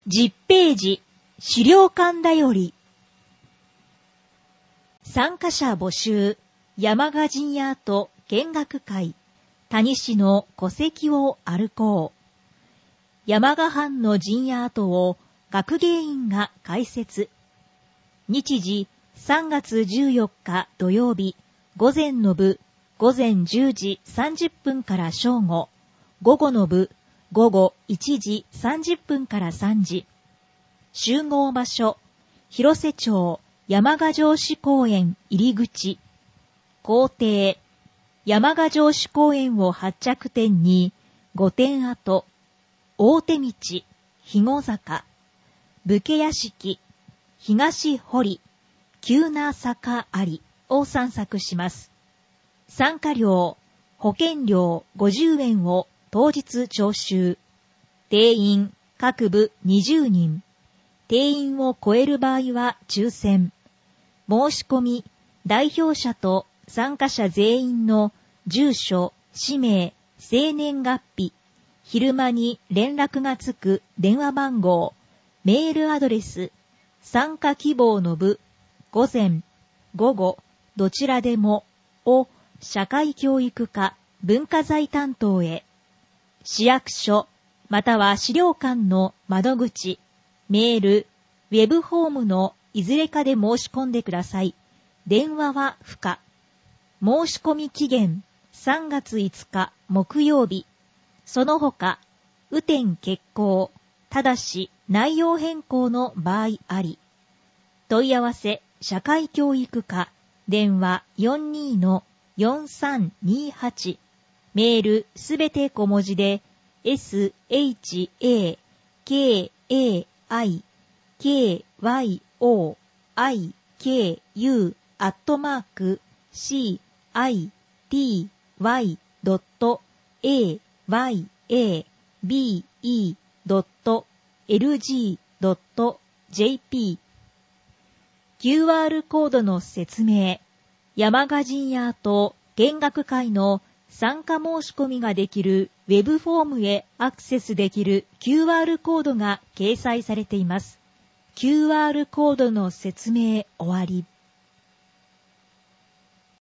10ページ、資料館だより。参加者募集、山鹿陣屋跡見学会、谷市の戸籍を歩こう。山鹿藩の陣屋跡を学芸員が開設。日時3月14日土曜日、午前の部、午前10時30分から正午、午後の部、午後1時30分から3時。集合場所、広瀬町山鹿城址公園入り口。校庭、山鹿城址公園を発着点に、御殿跡、大手道、肥後坂、武家屋敷、東堀、急な坂ありを散策します。参加料、保険料50円を当日徴収。定員各部20人。定員を超える場合は抽選。申し込み、代表者と参加者全員の住所、氏名、生年月日、昼間に連絡がつく電話番号、メールアドレス、参加希望の部、午前、午後、どちらでもを社会教育課文化財担当へ。市役所、または資料館の窓口、メール、ウェブフォームのいずれかで申し込んでください。電話は不可。申し込み期限3月5日木曜日。その他、雨天決行、ただし内容変更の場合あり。問い合わせ、社会教育課、電話 42-4328。メールすべて小文字で、shakayuki.city.wabe.lg.jp。 QR コードの説明。山鹿陣屋跡見学会の参加申し込みができるウェブフォームへアクセスできる QR コードが掲載されています。QR コードの説明終わり。